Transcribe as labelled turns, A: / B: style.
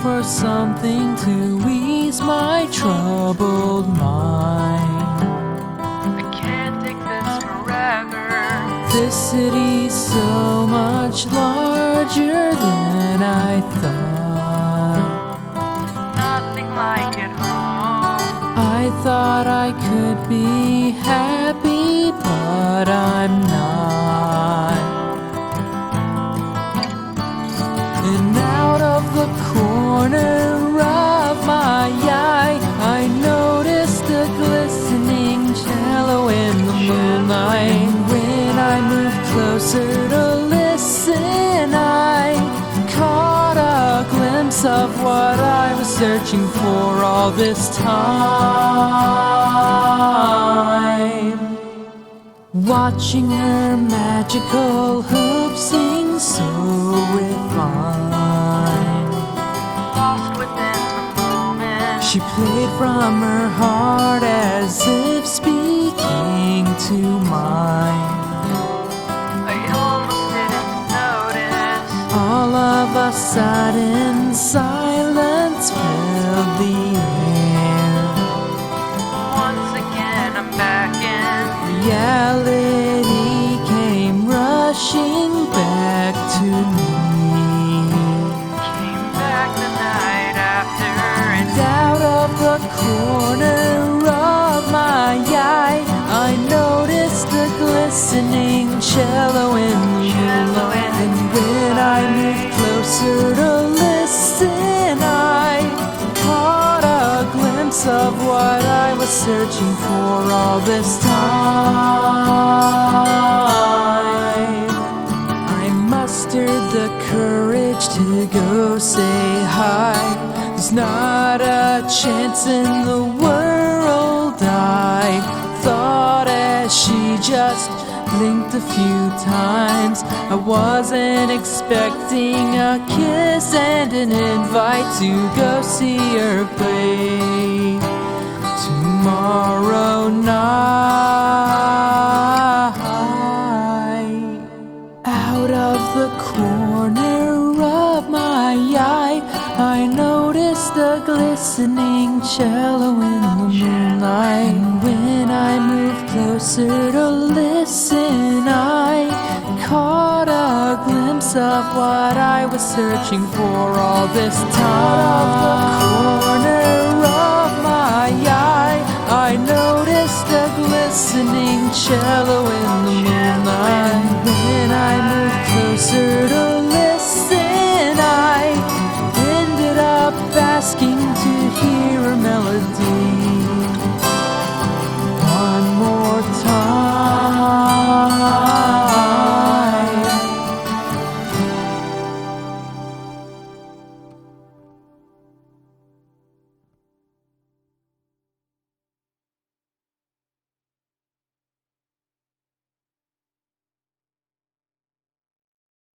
A: for something to ease my troubled mind.
B: I can't take this forever.
A: This city's so much larger than I thought.
B: Nothing like it home.
A: I thought I could be happy, but I'm not. And out of the corner of my eye, I noticed a glistening cello in the moonlight. When I moved closer to listen, I caught a glimpse of what I was searching for all this time. Watching her magical hoops sing so refined.
B: Lost within the moment.
A: She played from her heart as if speaking to mine.
B: I almost didn't notice.
A: All of a sudden, silence filled the air.
B: Once again, I'm back in.
A: Reality came rushing back to me.
B: Came back the night after, and
A: Out of the corner of my eye, I noticed a glistening cello in the moonlight. And when I moved closer to listen, I caught a glimpse of what I was searching for all this time. I mustered the courage to go say hi. There's not a chance in the world, I thought, as she just blinked a few times. I wasn't expecting a kiss and an invite to go see her play tomorrow night. Out of the corner of my eye, I noticed a glistening cello in the moonlight. And when I moved closer to listen, I caught a glimpse of what I was searching for all this time. Out of the corner of my eye, I noticed a glistening cello in the moonlight.